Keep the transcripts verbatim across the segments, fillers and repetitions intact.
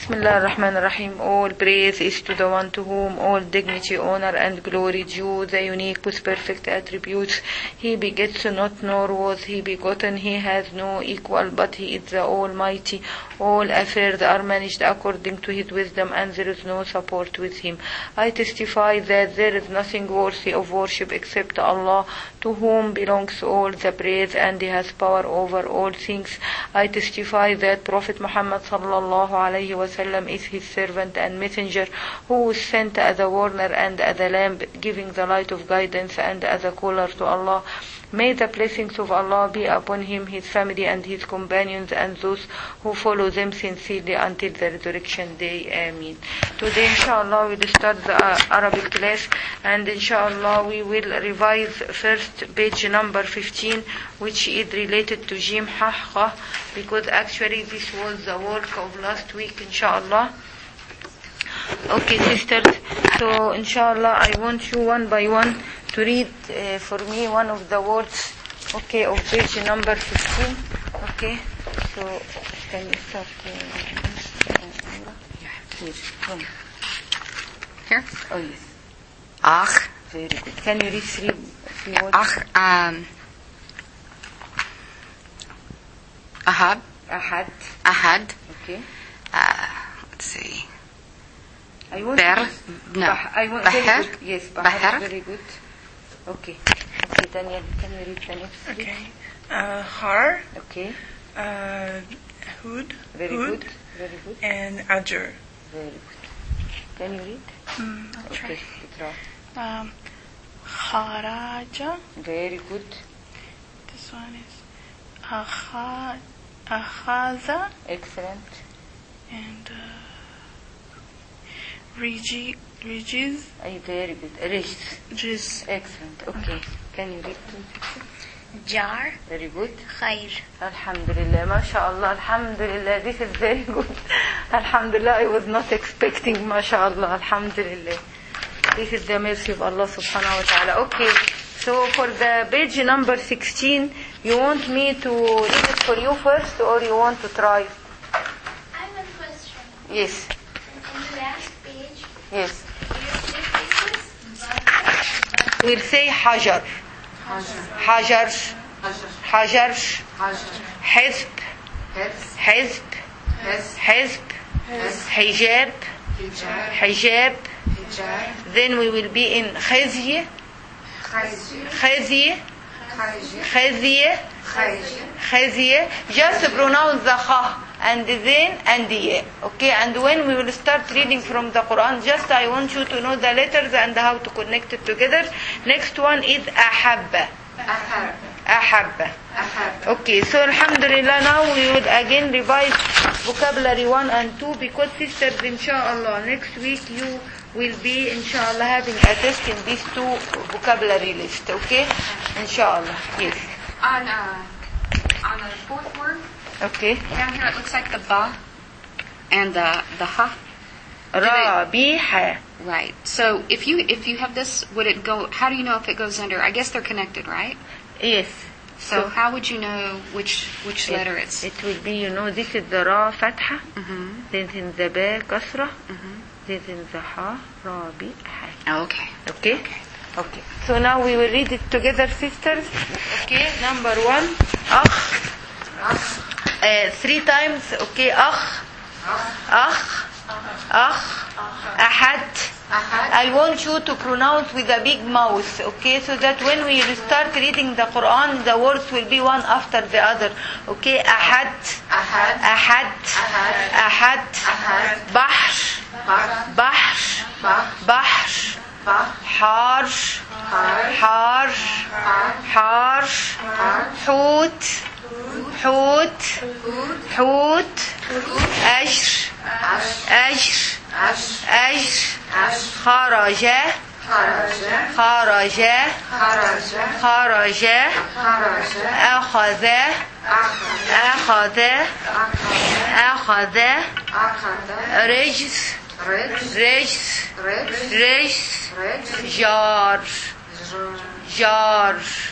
Bismillah ar-Rahman ar-Rahim. All praise is to the one to whom all dignity, honor and glory due, the unique with perfect attributes. He begets not, nor was he begotten. He has no equal, but he is the Almighty. All affairs are managed according to his wisdom, and there is no support with him. I testify that there is nothing worthy of worship except Allah, to whom belongs all the praise, and he has power over all things. I testify that Prophet Muhammad sallallahu alayhi wa sallam is his servant and messenger, who was sent as a warner and as a lamp, giving the light of guidance, and as a caller to Allah. May the blessings of Allah be upon him, his family and his companions, and those who follow them sincerely until the resurrection day. Ameen. Today inshallah we will start the uh, Arabic class, and inshallah we will revise first page number fifteen, which is related to Jim Hahqa, because actually this was the work of last week inshallah. Okay sisters, so inshallah I want you one by one to read uh, for me one of the words, okay, of page number fifteen. Okay, so can you start? Uh, yeah, please. Come. Here? Oh yes. Ach. Very good. Can you read three, three words? Ach. Um. Ahad. Ahad. Ahad. Okay. Uh, let's see. I want Ber. to, No. Bah, I want, Bahar. very good. Yes, Bahar. Bahar. Very good. Okay. Okay, Daniel, can you read the next? Okay. Uh, har. Okay. Uh, Hud. Very Hud, good. Very good. and Ajur. Very good. Can you read? Mm, I'll try. Okay. Ikra. Um, Kharaja. Very good. This one is Akha, Akhaza Excellent. and uh, Riji, Rijiz. Ay, very good. Riz. Jiz. Excellent. Okay. Can you read? Jar. Very good. Khair. Alhamdulillah. MashaAllah. Alhamdulillah. This is very good. Alhamdulillah. I was not expecting. MashaAllah. Alhamdulillah. This is the mercy of Allah subhanahu wa ta'ala. Okay. So for the page number sixteen, you want me to read it for you first, or you want to try? I have a question. Yes. In the last page, Yes. you We'll say hajar. Hajar. Hajar. Hizb. Hizb. Hizb. Hijab. Hijab. Then we will be in khizyi. Khizyi. Khizyi. Khizyi. Just pronounce the kha and then and the ya. Okay, and when we will start reading from the Quran, just I want you to know the letters and how to connect it together. Next one is ahabba. Ahabba. Okay, so alhamdulillah, now we will again revise vocabulary one and two, because sisters, inshallah, next week you will be inshallah having a test in these two vocabulary list. Okay, inshallah. Yes. On uh, on the fourth word Okay. down here, it looks like the ba and the the ha. Rabiha. Right. So if you if you have this, would it go? How do you know if it goes under? I guess they're connected, right? Yes. So, So- how would you know which which letter it's? It will be, you know, this is the ra fatha, Mm-hmm. this is the ba kasra, Mm-hmm. this is the ha rabiha. Okay. Okay? Okay. So now we will read it together, sisters. Okay, number one, akh. Uh, three times, okay, akh. Akh. Akh. Ahad. I want you to pronounce with a big mouth, okay, so that when we start reading the Quran, the words will be one after the other. Okay, Ahad. Ahad. Ahad. Bahr. Bahr. Bahr. Har. Har. Har. Hoot. Hoot. Hoot. Ashr. Ashr. Ashr. Kharaja. Kharaja. Kharaja. Akhadha. Akhadha. Akhadha. Rijs. Rijs. Rijs. Jar. Jar.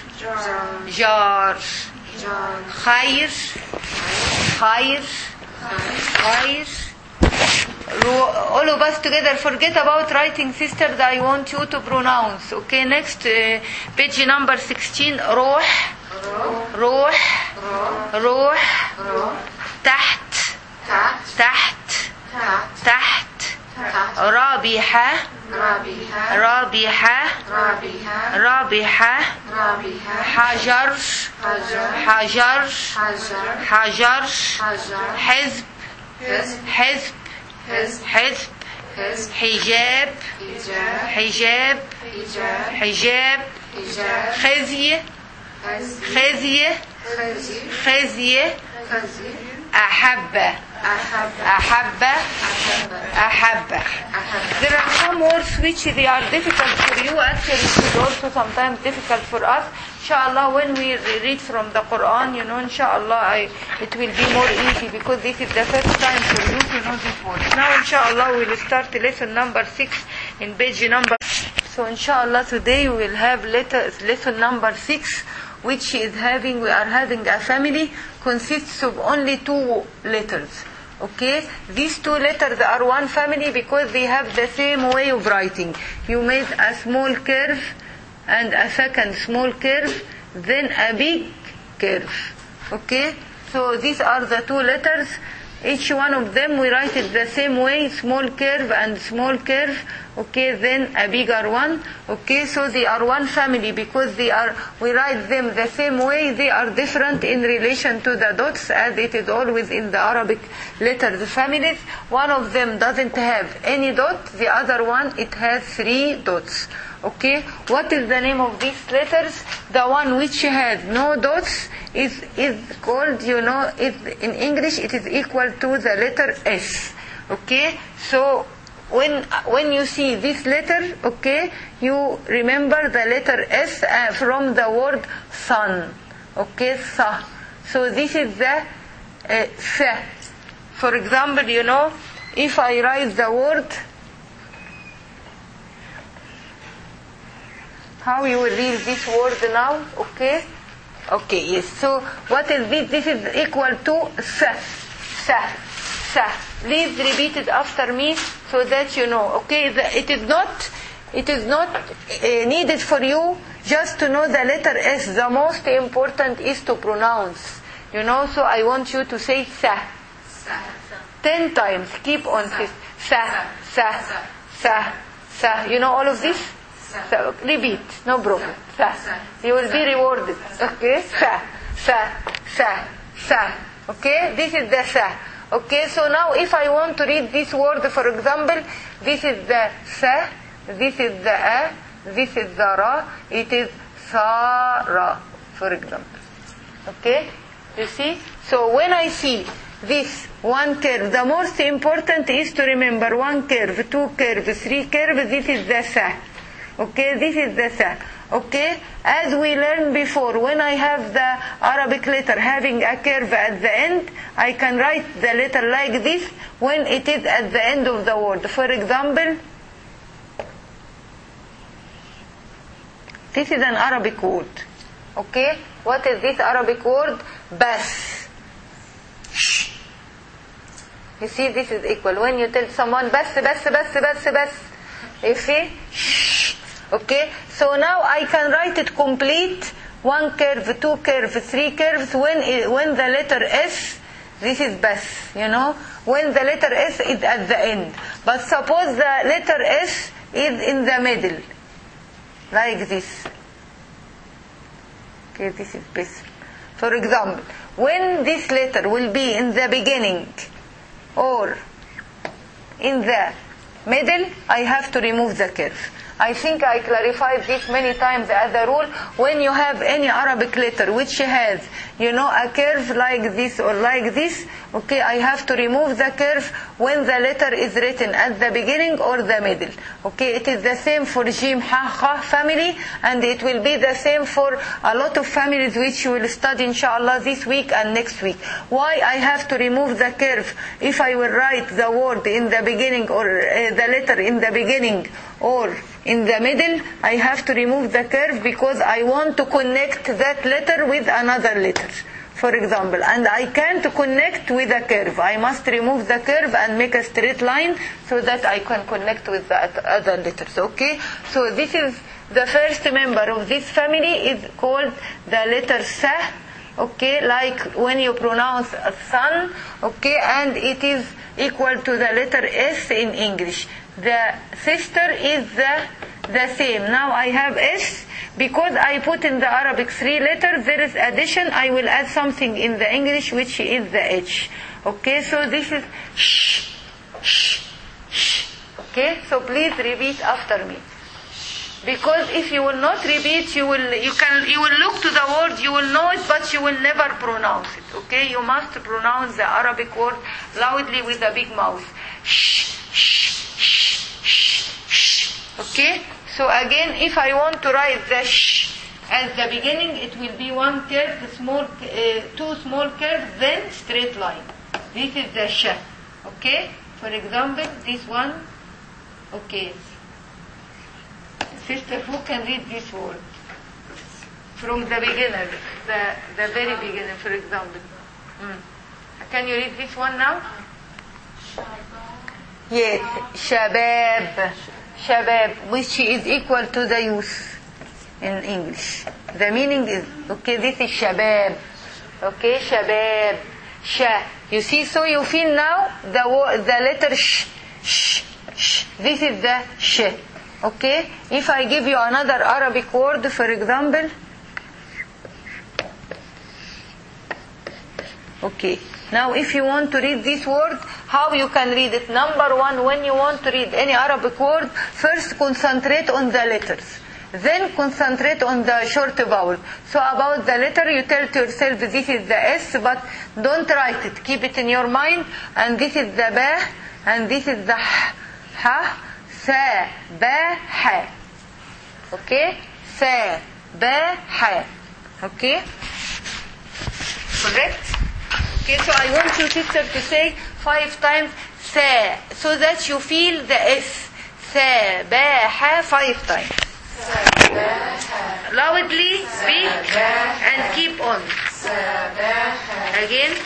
Jar. Khair. Khair. Khair. all of us together, forget about writing, sisters. I want you to pronounce. Okay, next uh, page number sixteen. روح روح روح تحت تحت تحت رابحة رابحة رابحة حجر حجر حجر حزب حزب حزب حجاب حجاب حجاب خزي خزي خزي أحب أحب أحب. There are some words which they are difficult for you. Actually, it is also sometimes difficult for us. Inshallah, when we read from the Quran, you know, inshallah, I, it will be more easy because this is the first time for you to know these words. Now, inshallah, we will start lesson number six in page number. So, inshallah, today we will have letter, lesson number six, which is having, we are having a family consists of only two letters. Okay, these two letters are one family because they have the same way of writing. You made a small curve and a second small curve, then a big curve. Okay, so these are the two letters. Each one of them we write it the same way, small curve and small curve. Okay, then a bigger one. Okay, so they are one family because they are, we write them the same way. They are different in relation to the dots, as it is always in the Arabic letters families. One of them doesn't have any dot, the other one it has three dots. Okay, what is the name of these letters? The one which has no dots is is called, you know, is, in English it is equal to the letter S. Okay, so when when you see this letter, okay, you remember the letter S uh, from the word sun. Okay, sa. So this is the uh, sa. For example, you know, if I write the word, how you will read this word now? Okay, okay, yes. So what is this? This is equal to sa, sa, sa. Please repeat it after me so that you know. Okay, it is not, it is not uh, needed for you just to know the letter S. The most important is to pronounce. You know, so I want you to say sa, sa. ten times. Keep on sa, sa, sa, sa, sa. You know all of this. So, repeat, no problem. Sa. You will be rewarded. Okay, sa, sa, sa, sa. Okay, this is the sa. Okay, so now if I want to read this word, for example, this is the sa, this is the a, this is the ra, it is sa-ra, for example. Okay, you see? So when I see this one curve, the most important is to remember one curve, two curves, three curves, this is the sa. Okay, this is the sa. Okay, as we learned before, when I have the Arabic letter having a curve at the end, I can write the letter like this when it is at the end of the word. For example, this is an Arabic word. Okay, what is this Arabic word? Bas. You see, this is equal. When you tell someone bas, bas, bas, bas, bas, you see? Okay, so now I can write it complete, one curve, two curves, three curves, when it, when the letter S, this is bas, you know, when the letter S is at the end. But suppose the letter S is in the middle, like this. Okay, this is bas. For example, when this letter will be in the beginning or in the middle, I have to remove the curve. I think I clarified this many times as a rule. When you have any Arabic letter which has, you know, a curve like this or like this, okay, I have to remove the curve when the letter is written at the beginning or the middle. Okay, it is the same for Jim, Ha, Kha family, and it will be the same for a lot of families which you will study inshallah this week and next week. Why I have to remove the curve if I will write the word in the beginning or uh, the letter in the beginning or in the middle? I have to remove the curve because I want to connect that letter with another letter. for example, and I can't connect with a curve. I must remove the curve and make a straight line so that I can connect with the other letters. Okay, so this is the first member of this family is called the letter sa. Okay, like when you pronounce a sun. Okay, and it is equal to the letter S in English. The sister is the the same. Now I have S. Because I put in the Arabic three letters, there is addition. I will add something in the English, which is the H. Okay, so this is sh, sh, sh. Okay, so please repeat after me. Because if you will not repeat, you will you can you will look to the word, you will know it, but you will never pronounce it. Okay, you must pronounce the Arabic word loudly with a big mouth. Sh, sh, sh, sh, sh. Okay. So again, if I want to write the sh at the beginning, it will be one curve, small, uh, two small curves, then straight line. This is the sh. Okay? For example, this one. Okay. Sister, who can read this word? From the beginner, the, the very beginner, for example. Mm. Can you read this one now? Yes, shabab. Shabab, which is equal to the youth in English. The meaning is, okay, this is shabab. Okay, shabab. Sha. You see, so you feel now the the letter sh, sh, sh. This is the sh. Okay, if I give you another Arabic word, for example. Okay. Now if you want to read this word, how you can read it? Number one, when you want to read any Arabic word, first concentrate on the letters. Then concentrate on the short vowel. So about the letter, you tell to yourself this is the S, but don't write it. Keep it in your mind. And this is the ba, and this is the h, ha, sa, ba, ha. Okay? Sa, ba, ha. Okay? Correct? Okay, so I want you, sister, to say five times sa, so that you feel the S. Sa, ba, ha, five times. Loudly speak and keep on. Again.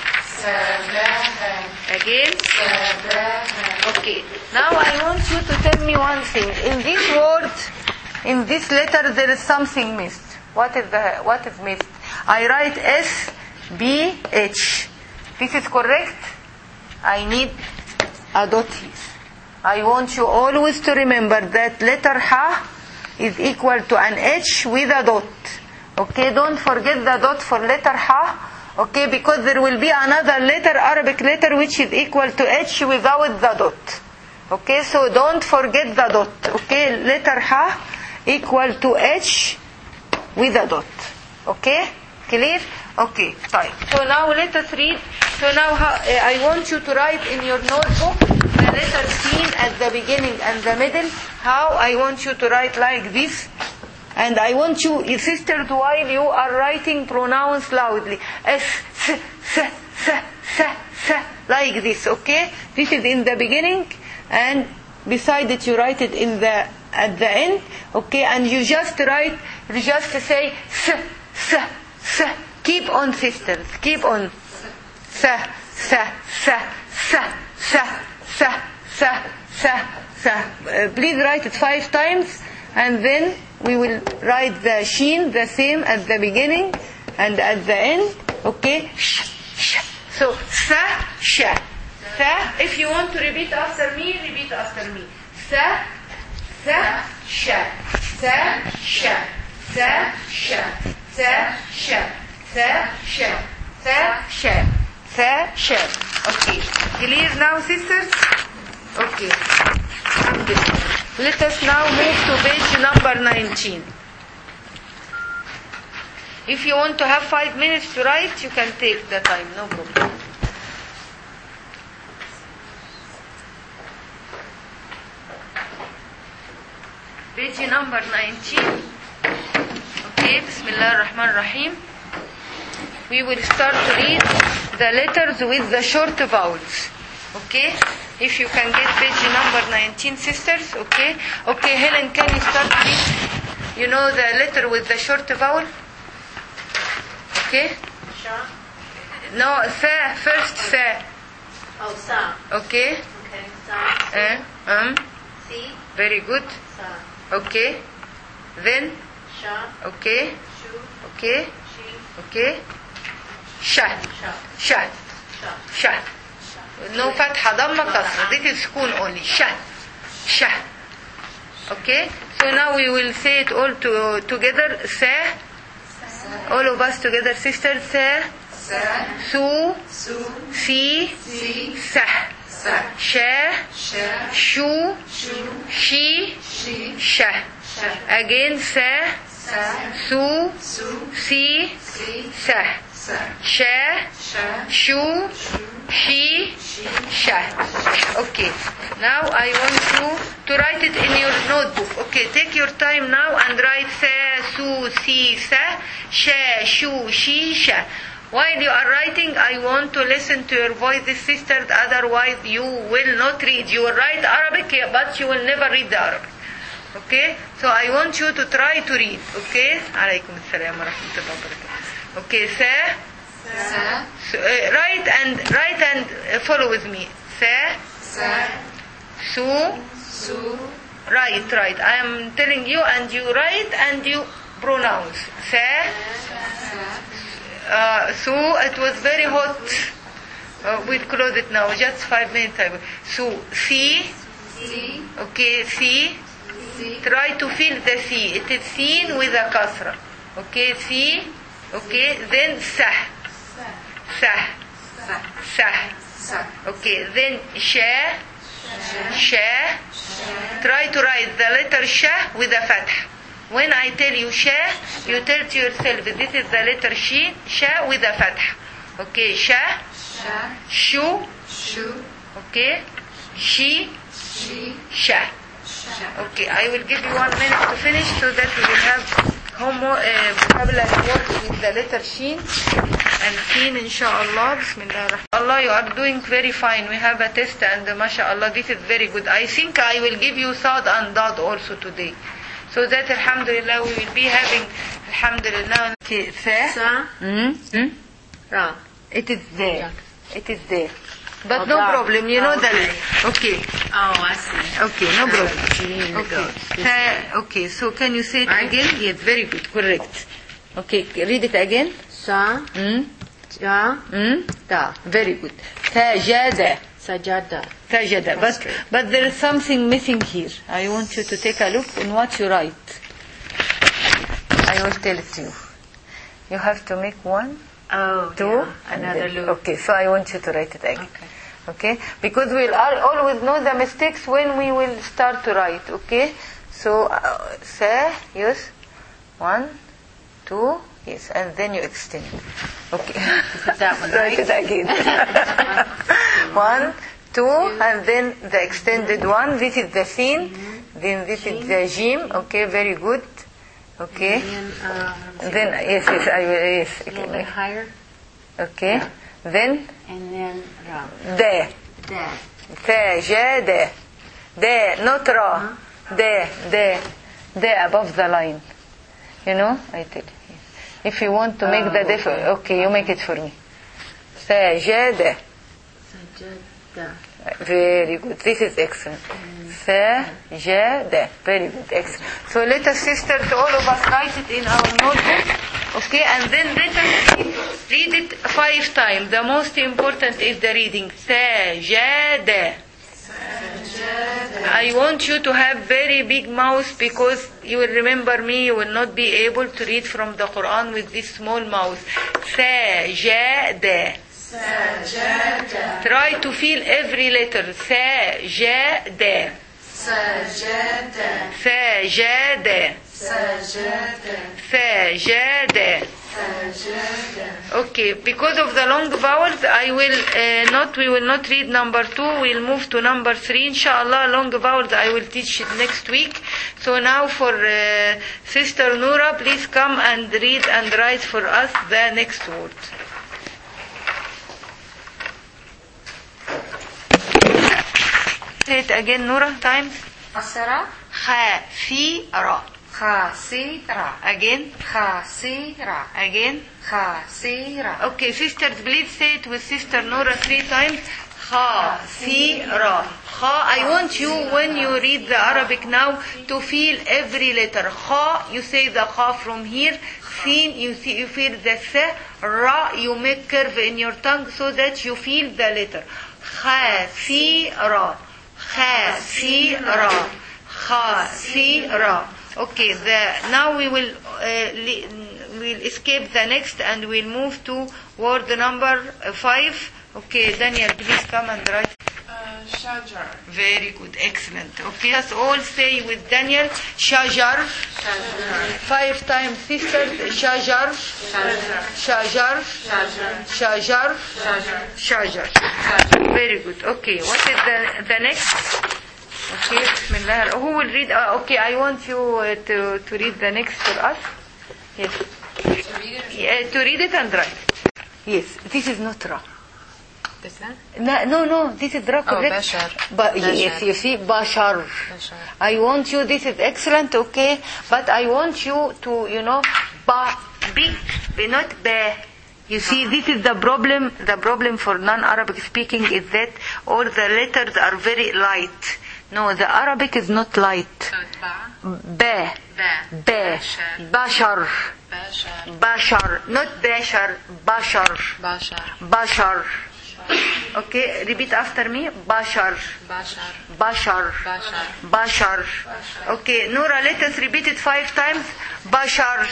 Again. Okay. Now I want you to tell me one thing. In this word, in this letter, there is something missed. What is the what is missed? I write S, B, H. This is correct? I need a dot here. I want you always to remember that letter ha is equal to an H with a dot. Okay, don't forget the dot for letter ha. Okay, because there will be another letter, Arabic letter, which is equal to H without the dot. Okay, so don't forget the dot. Okay, letter ha equal to H with a dot. Okay, clear? Okay, fine. So now let us read. So now I want you to write in your notebook the letter seen at the beginning and the middle. How I want you to write like this. And I want you, sisters, while you are writing, pronounce loudly. S, S, S, S, S, S, like this, okay? This is in the beginning, and beside it you write it in the at the end, okay? And you just write, you just say S, S, S. Keep on, sisters. Keep on. Sa, sa, sa, sa, sa, sa, sa, sa, sa. Please write it five times, and then we will write the sheen the same at the beginning and at the end. Okay? Sh, sh. So sa, sha. Sa. If you want to repeat after me, repeat after me. Sa, sa, sha. Sa, sha. Sa, sha. Sa, sha. Sa, sha. Sa, sha. Sa, sha. Okay. Clear now, sisters? Okay. Let us now move to page number nineteen. If you want to have five minutes to write, you can take the time, no problem. Page number nineteen. Okay, Bismillah ar-Rahman ar-Rahim. We will start to read the letters with the short vowels. Okay? If you can get page number nineteen, sisters. Okay? Okay, Helen, can you start please? You know the letter with the short vowel? Okay? Sha. No, sa, first sa. Oh, sa. Okay? Okay, sa. Eh, um, Si. very good. Sa. Okay. Then, Sha. okay. Shu. Okay. She. Okay. Sha. Sha. Sha. Sha. Sha. No fatha, dhamma, kasra. This is sukun only. Sha. Sha. Okay? So now we will say it all to, together. Sa. All of us together, sisters. Sa. Su. Si. Sa. Sha. Shu. She. Sha. Again, sa. Su. Si. Sa. Sha. Shu. She. Sha. Okay. Now I want you to write it in your notebook. Okay, take your time now and write sa, su, si, sa, sha, shu, she, sha. While you are writing, I want to listen to your voices, sisters, otherwise you will not read. You will write Arabic, but you will never read the Arabic. Okay? So I want you to try to read. Okay? Alaykum assalam wa rahmatullahi wa barakatuh. Okay, sa. Sa. So, uh, write and write and uh, follow with me. Sa. Sa. Su. Su. Right, right. I am telling you and you write and you pronounce. Sa. Uh, so it was very hot. Uh, we'll close it now. Just five minutes. So, si. Si. Okay, si. Si. Try to feel the si. It is seen with a kasra. Okay, si. Okay, then sah. Sah. Sa. Sah. Sa. Okay, then sha. Sha. Try to write the letter sha with a fatha. When I tell you sha, you tell to yourself, this is the letter she, sha with a fatha. Okay, sha. Sha. Shu. Shu. Okay. She. She. Sha. Sha. Okay, I will give you one minute to finish so that we will have homo uh, vocabulary words with the letter sheen and seen, inshallah. Bismillah. Allah, you are doing very fine. We have a test and uh, mashallah, this is very good. I think I will give you sad and dad also today. So that alhamdulillah we will be having alhamdulillah. Okay, sa. Sa. Mm-hmm. Ra. It is there. It is there. But Oh, no God. problem, you know Oh, that. okay. Okay. Oh, I see. Okay, no problem. Okay. Okay. Sa- okay, so can you say it Right. again? Yes, very good, correct. Okay, read it again. Sa. Mm? Ja. Mm? Da. Very good. Sajada. Sajada. Sajada. But, but there is something missing here. I want you to take a look in what you write. I will tell it to you. You have to make one, Oh, two, yeah. and Another then- loop. Okay, so I want you to write it again. Okay. Okay, because we'll al- always know the mistakes when we will start to write. Okay, so uh, say yes, one, two, yes, and then you extend. Okay, Put that one write right. it again. One, two, and then the extended one. This is the sin. Then this is the jim. Okay, very good. Okay, And then, uh, and then yes, yes, I will. Yes, a little bit okay. higher. Okay. Then And then Ra. the. Da. Sajada. There, not ra. There, there, there above the line. You know, I tell you. If you want to make Oh, the diff, okay. okay, you make it for me. Sajada. Sajada. Very good. This is excellent. Sajada. Very good. Excellent. So let us, sisters, all of us write it in our notebook. Okay, and then let us read, read it five times. The most important is the reading. Sajada. I want you to have very big mouth because you will remember me, you will not be able to read from the Quran with this small mouth. Sajada. Sajada. Try to feel every letter. Sajada. Sajada. Sajada. Sajada. Okay, because of the long vowels, I will uh, not. We will not read number two. We'll move to number three, inshallah. Long vowels I will teach it next week. So now for uh, Sister Noura, please come and read and write for us the next word. Say it again, Noura. Times. Khasara. Khafira. خاسرة. Again. خاسرة. Again. خاسرة. Okay, sisters, please say it with Sister Nora three times. خاسرة. خا. I want you when you read the Arabic now to feel every letter. خا, you say the kha from here. Sin, you see, you feel the sa. Ra, you make curve in your tongue so that you feel the letter. خاسرة. خاسرة. خاسرة. Okay, the, now we will uh, li, we'll escape the next and we'll move to word number five. Okay, Daniel, please come and write. Uh, shajar. Very good, excellent. Okay, let's all say with Daniel, shajar. Five times, sisters. Shajar. Shajar. Shajar. Shajar. Very good. Okay, what is the the next? Okay, Bismillah. Who will read? Uh, okay, I want you uh, to to read the next for us. Yes. Yeah, to read it and write. Yes, this is not Ra. This one? No, no, no, this is Ra, correct? Oh, Bashar. But Bashar. yes, you see, Bashar. Bashar. I want you, this is excellent, okay, but I want you to, you know, ba, bi, be not ba. You see, this is the problem, the problem for non-Arabic speaking is that all the letters are very light. No, the Arabic is not light. So it's ba. Ba, Ba. ba, Bashar, Bashar. Bashar, not Bashar, Bashar, Bashar. Bashar. Okay, repeat after me. Bashar. Bashar. Bashar. Bashar. Bashar. Okay, Nora, let us repeat it five times. Bashar.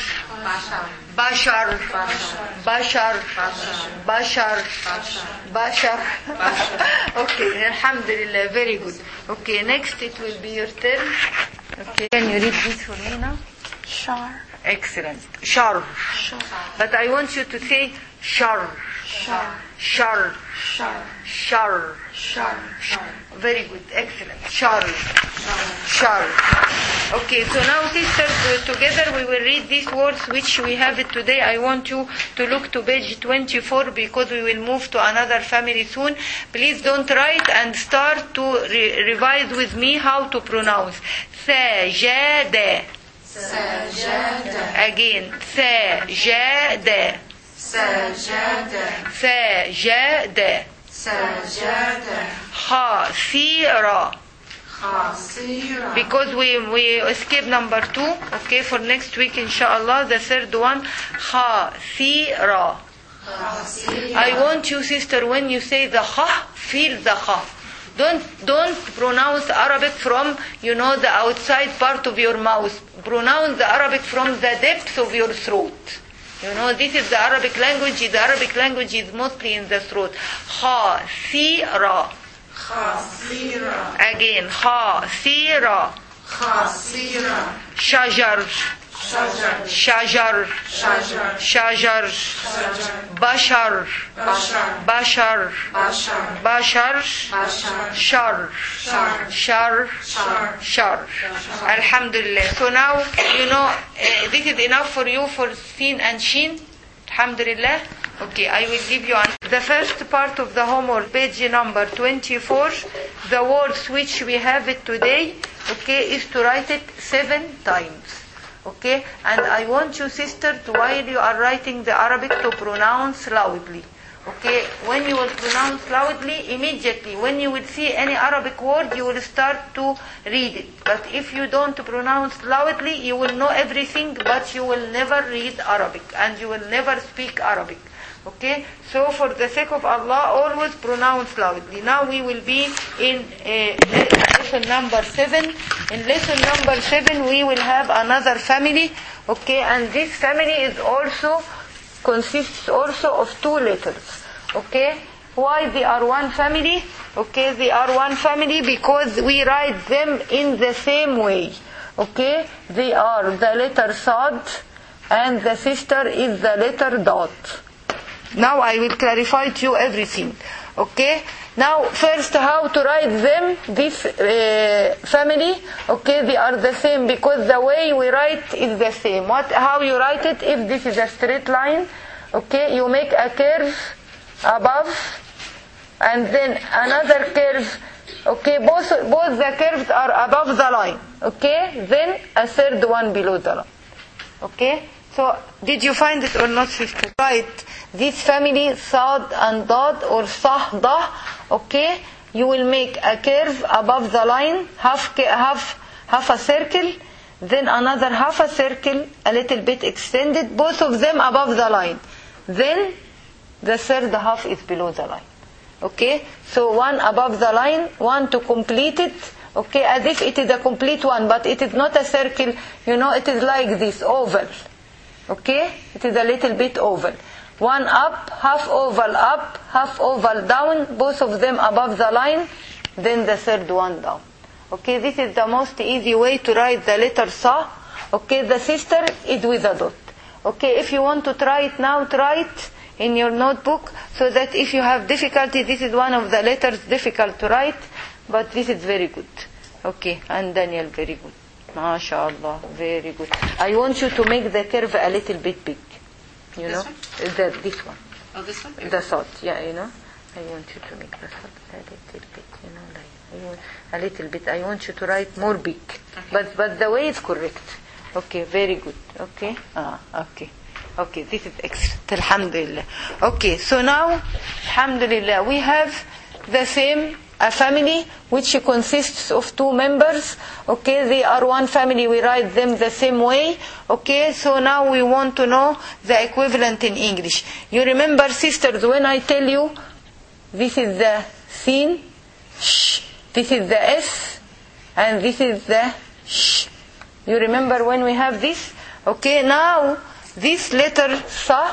Bashar. Bashar. Bashar. Bashar. Bashar. Okay, Alhamdulillah, very good. Okay, next it will be your turn. Okay, can you read this for me now? Shar. Excellent. Shar. But I want you to say shar. Shar. Shar. Shar. Shar. Shar. Very good. Excellent. Shar. Shar. Okay, so now sisters, uh, together we will read these words which we have it today. I want you to look to page twenty-four because we will move to another family soon. Please don't write and start to re- revise with me how to pronounce. Sajada. Sajada. Again. Sajada. Sajada. Sajada. Sajada. Khasira. Khasira. Because we we skip number two, okay, for next week inshallah, the third one, khasira. Khasira. I want you, sister, when you say the kha, feel the kha. Don't don't pronounce Arabic from, you know, the outside part of your mouth. Pronounce the Arabic from the depths of your throat. You know, this is the Arabic language. The Arabic language is mostly in the throat. Khasira. Khasira. Again, khasira. Khasira. Shajar. Shajar. Shajar. Shajar. Shajar. Shajar. Bashar. Bashar. Bashar. Bashar. Bashar. Bashar. Shar. Shar. Shar. Shar. Shar. Alhamdulillah. So now, you know, uh, this is enough for you for Sin and Shin. Alhamdulillah. Okay, I will give you an, the first part of the homework, page number twenty-four. The words which we have it today, okay, is to write it seven times. Okay, and I want you, sister, to, while you are writing the Arabic, to pronounce loudly. Okay, when you will pronounce loudly, immediately, when you will see any Arabic word, you will start to read it. But if you don't pronounce loudly, you will know everything, but you will never read Arabic, and you will never speak Arabic. Okay, so for the sake of Allah, always pronounce loudly. Now we will be in uh, lesson number seven. In lesson number seven, we will have another family. Okay, and this family is also consists also of two letters. Okay, why they are one family? Okay, they are one family because we write them in the same way. Okay, they are the letter Sad, and the sister is the letter Dot. Now I will clarify to you everything. Okay? Now first how to write them, this uh, family. Okay, they are the same because the way we write is the same. What? How you write it? If this is a straight line, okay, you make a curve above and then another curve. Okay, both both the curves are above the line. Okay, then a third one below the line. Okay, so did you find it or not, sister? Right, this family Sad and Dad or Sah Dah. Okay, you will make a curve above the line, half half half a circle, then another half a circle, a little bit extended, both of them above the line. Then the third half is below the line. Okay, so one above the line, one to complete it. Okay, as if it is a complete one, but it is not a circle, you know, it is like this, oval. Okay, it is a little bit oval. One up, half oval up, half oval down, both of them above the line, then the third one down. Okay, this is the most easy way to write the letter Sa. Okay, the sister is with a dot. Okay, if you want to try it now, try it in your notebook, so that if you have difficulty, this is one of the letters difficult to write, but this is very good. Okay, and Daniel, very good. MashaAllah, very good. I want you to make the curve a little bit big. You know? This The, this one. Oh, this one? The thought, yeah, you know? I want you to make the thought a little bit, you know, like, I want, a little bit. I want you to write more big. But, but the way is correct. Okay, very good. Okay? Ah, okay. Okay, this is excellent. Alhamdulillah. Okay, so now, Alhamdulillah, we have the same, a family which consists of two members. Okay, they are one family, we write them the same way. Okay, so now we want to know the equivalent in English. You remember, sisters, when I tell you this is the sin, sh, this is the s, and this is the sh. You remember when we have this? Okay, now this letter Sa,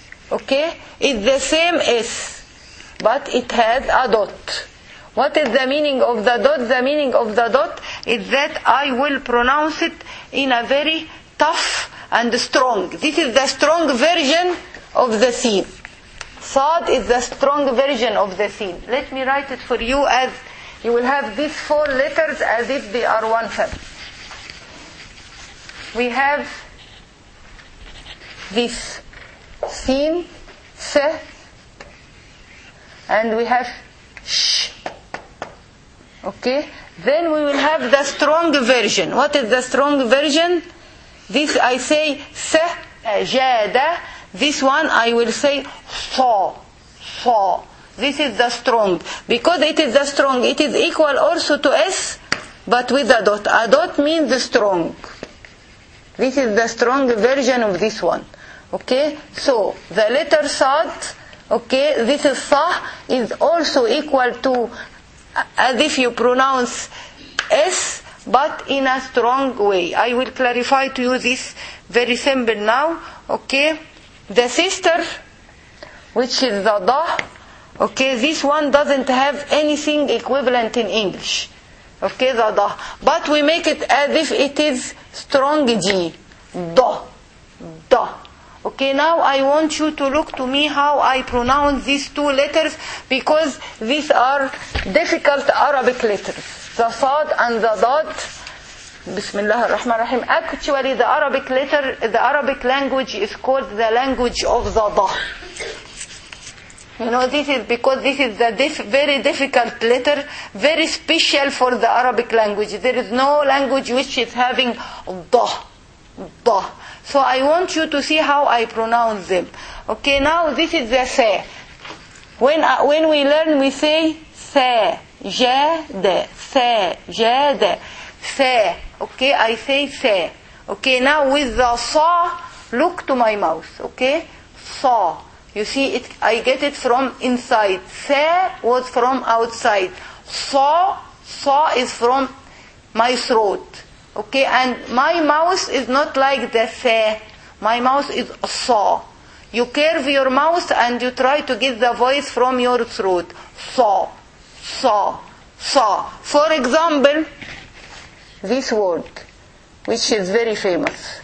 okay, is the same S, but it has a dot. What is the meaning of the dot? The meaning of the dot is that I will pronounce it in a very tough and strong. This is the strong version of the Sin. Sad is the strong version of the Sin. Let me write it for you, as you will have these four letters as if they are one family. We have this Sin, Se, and we have Sh. Okay, then we will have the strong version. What is the strong version? This I say Se, Jada. This one I will say Sa, Sa. This is the strong. Because it is the strong, it is equal also to S, but with a dot. A dot means strong. This is the strong version of this one. Okay, so the letter Sad, okay, this is Sa, is also equal to, as if you pronounce S, but in a strong way. I will clarify to you this very simple now. Okay, the sister, which is the Dah, okay, this one doesn't have anything equivalent in English. Okay, the Dah, but we make it as if it is strong G. Da, Da. Okay, now I want you to look to me how I pronounce these two letters, because these are difficult Arabic letters. The Sad and the Dad. Bismillah ar-Rahman ar-Rahim. Actually, the Arabic letter, the Arabic language is called the language of the Da. You know, this is because this is the dif- very difficult letter, very special for the Arabic language. There is no language which is having Da, Da. So I want you to see how I pronounce them. Okay, now this is the Se. When uh, when we learn, we say Se, Jade, Se, Jade, Se. Okay, I say Se. Okay, now with the Sa, look to my mouth. Okay, Sa. You see, it. I get it from inside. Se was from outside. Sa, Sa is from my throat. Okay, and my mouth is not like the Se. My mouth is Sa. You curve your mouth and you try to get the voice from your throat. Sa, Sa, Sa. For example, this word, which is very famous.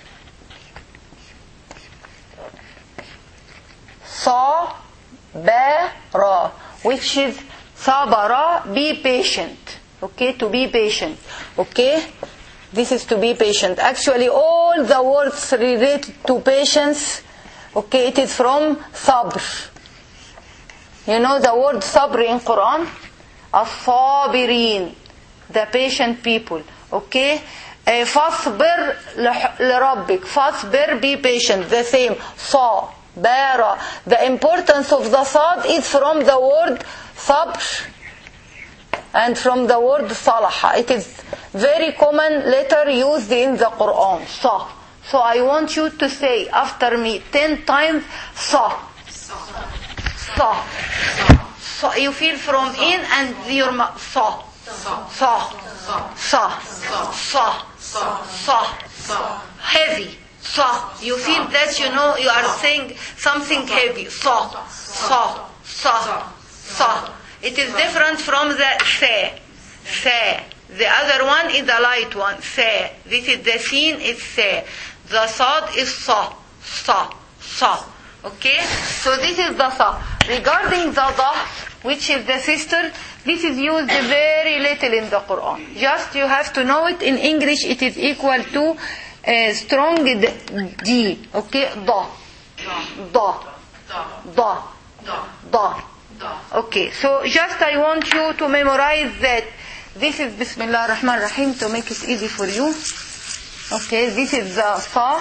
Sabara, which is Sabara, be patient. Okay, to be patient. Okay? This is to be patient. Actually, all the words related to patience, okay, it is from Sabr. You know the word Sabr in Quran? As-Sabirin, the patient people. Okay. Uh, فاصبر لح- لربك. فاصبر, be patient. The same. صا, بارا. The importance of the صاد is from the word صبر and from the word صلح. It is very common letter used in the Quran. صا. So I want you to say after me ten times صا. صا. So you feel from in and your mouth. صا. صا. صا. صا. صا. Heavy. صا. You feel that you know you are saying something heavy. صا. صا. صا. صا. It is different from the ثا. ثا. The other one is the light one. ثا. This is the sin is ثا. The صاد is صا. صا. صا. Okay? So this is the صا. Regarding the ض, which is the sister, this is used very little in the Quran. Just you have to know it. In English it is equal to a strong D. Okay? ض. ض. ض. ض. Okay, so just I want you to memorize that. This is Bismillah ar-Rahman ar-Rahim to make it easy for you. Okay, this is the Sa.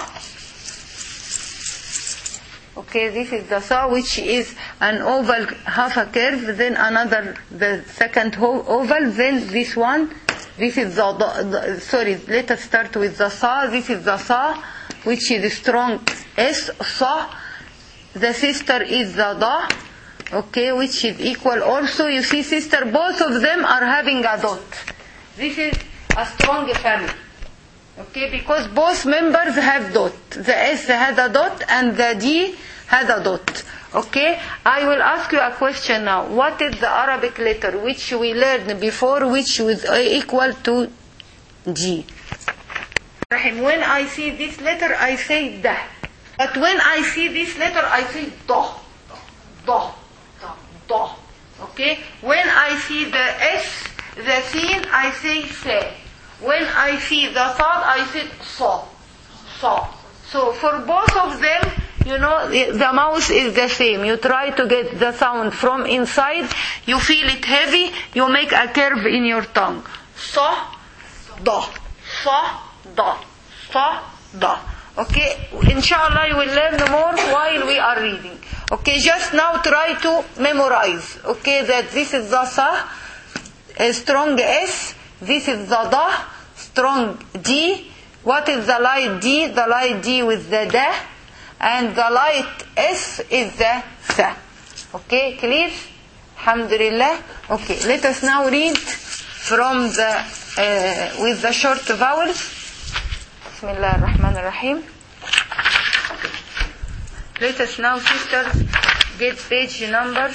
Okay, this is the Sa, which is an oval, half a curve, then another, the second oval, then this one. This is the, the, the sorry, let us start with the Sa. This is the Sa, which is strong S, Sa. The sister is the Da. Okay, which is equal also. You see, sister, both of them are having a dot. This is a strong family. Okay, because both members have dot. The S had a dot and the D had a dot. Okay, I will ask you a question now. What is the Arabic letter which we learned before, which was equal to G? When I see this letter, I say da. But when I see this letter, I say da. Da. Da. Okay? When I see the S, the sin, I say se. When I see the sad, I say sa. Sa. So for both of them, you know, the mouth is the same. You try to get the sound from inside, you feel it heavy, you make a curve in your tongue. Sa, da. Sa, da. Sa, da. Okay? Inshallah you will learn more while we are reading. Okay, just now try to memorize. Okay, that this is the Sa, a strong S. This is the Da, strong D. What is the light D? The light D with the Da. And the light S is the Sa. Okay, clear? Alhamdulillah. Okay, let us now read from the, uh, with the short vowels. Bismillah ar-Rahman ar-Rahim. Let us now, sisters, get page number,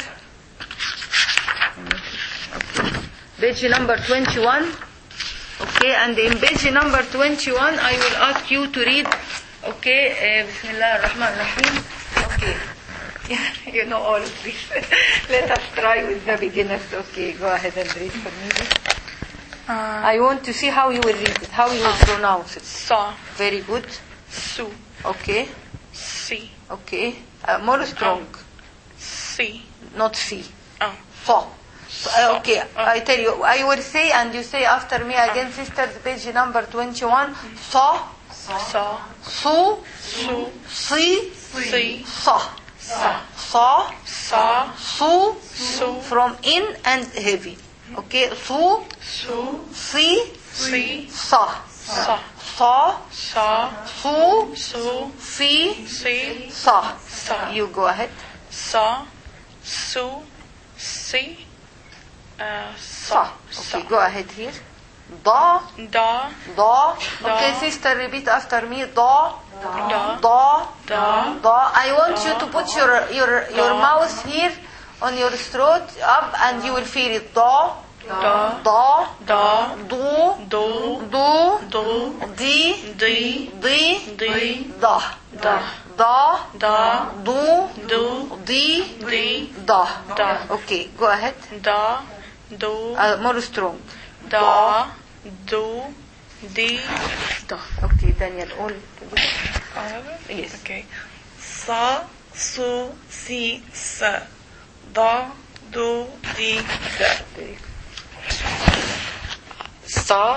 page number twenty-one. Okay, and in page number twenty-one, I will ask you to read. Okay, uh, Bismillah ar-Rahman ar-Rahim. Okay, yeah, you know all of this. Let us try with the beginners. Okay, go ahead and read for me. Uh, I want to see how you will read it, how you will pronounce it. Sa. Very good. Su. Okay. Si. Okay. Uh, more strong. Si. Not C. Oh. Fa. Uh, okay. I tell you. I will say and you say after me again, sisters, page number twenty-one. Sa. Sa. Su. Su. Si. Si. Sa. Sa. Sa. Sa. Su. Su. From in and heavy. Okay. Su. Su. Si. Si. Sa. Sa. Sa. Sa. Su. Su. Si. Si. Sa. Sa. You go ahead. Sa. Su. Si. Uh, Sa. sa. Okay, go ahead here. Da. Da. Da. Da. Okay, sister, repeat after me. Da. Da. Da. Da. Da. I want you to put your your your Da. mouth here on your throat up, and you will feel it. Da. Da. Da. Da. Do. Do. Do. Do. Di. Di. Di. Di. Da. Da. Da. Da. Do. Do. Di. Di. Da. Da. Okay, go ahead. Da. Do. Uh, more strong. Da. Do. Di. Da. Okay, Daniel, all. All of it? Yes. Okay. Sa. Su. Si. Sa. Da. Do. Di. Da. Very good. Sa.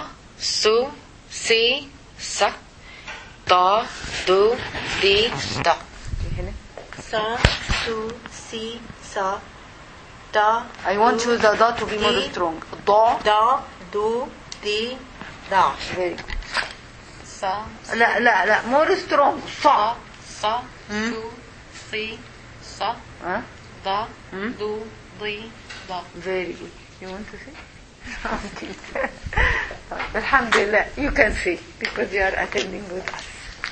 su, si, sa, da, do, di, da. Sa, su, si, sa, da. I want you the da to be more Di. strong. Da. Da, do, di, da. Very good. Sa, لا لا لا more strong. sa, صا. sa, su, si, sa, Huh? da, Hmm? do, di, da. Very good. You want to see? Alhamdulillah, you can see because you are attending with us.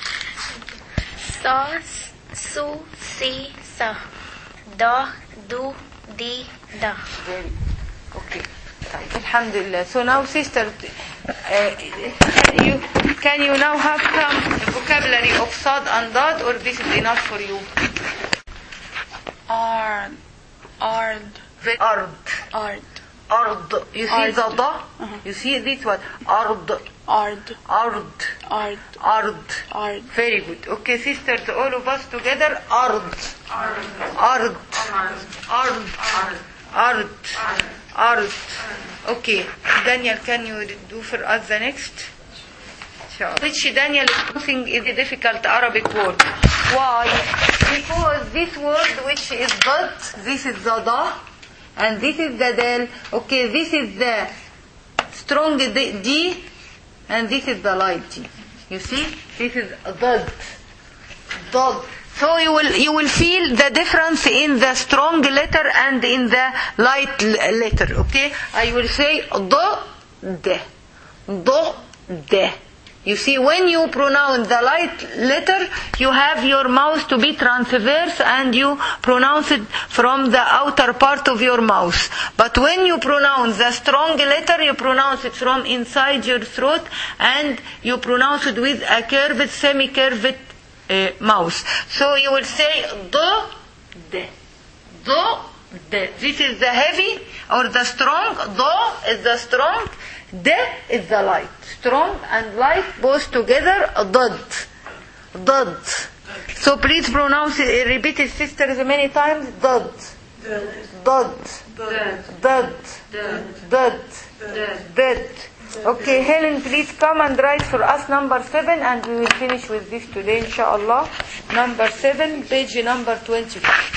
Sa, su, si, sa. Da, do, di, da. Very good. Okay. Alhamdulillah. So now, sister, uh, you can you now have some vocabulary of sad and dad, or this is enough for you? Ard. Ard. Ard. Ard. Ard. You see Ard. the da? You see this one? Ard. Ard. Ard. Ard. Ard. Ard. Very good. Okay, sisters, all of us together. Ard. Ard. Ard. Ard. Ard. Okay. Daniel, can you do for us the next? Sure. Which Daniel is using is a difficult Arabic word. Why? Because this word which is dot, this is the da, and this is the del. Okay, this is the strong D, and this is the light G. You see? This is dad. Dad. So you will you will feel the difference in the strong letter and in the light l- letter. Okay? I will say do de. Do de. You see, when you pronounce the light letter, you have your mouth to be transverse and you pronounce it from the outer part of your mouth. But when you pronounce the strong letter, you pronounce it from inside your throat and you pronounce it with a curved, semi-curved uh, mouth. So you will say do, de. Do, de. This is the heavy or the strong. Do is the strong. De is the light. Strong and light both together. Dad. Dad. So please pronounce it, repeat it, sisters, many times. Dad. Dad. Dad. Dad. Dad. Okay, Helen, please come and write for us number seven, and we will finish with this today, inshallah. Number seven, page number twenty-four.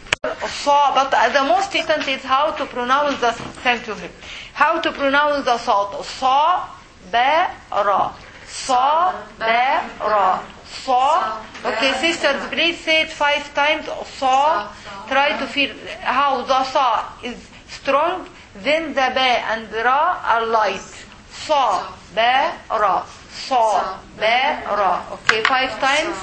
Sa, but the most important is how to pronounce the same to him. How to pronounce the sa. Sa, ba, ra. Sa, ba, ra. Sa. Okay, sisters, please say it five times. Sa. Try to feel how the sa is strong, then the ba and ra are light. Sa, ba, ra. Sa, ba, ra. Okay, five times.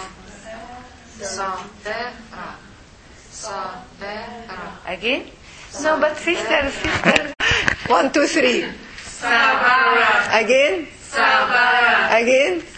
Sa, ba, ra. Sa, ba, ra. Again? No, but sister, sister. One, two, three. Sabara. Again? Sabara. Again?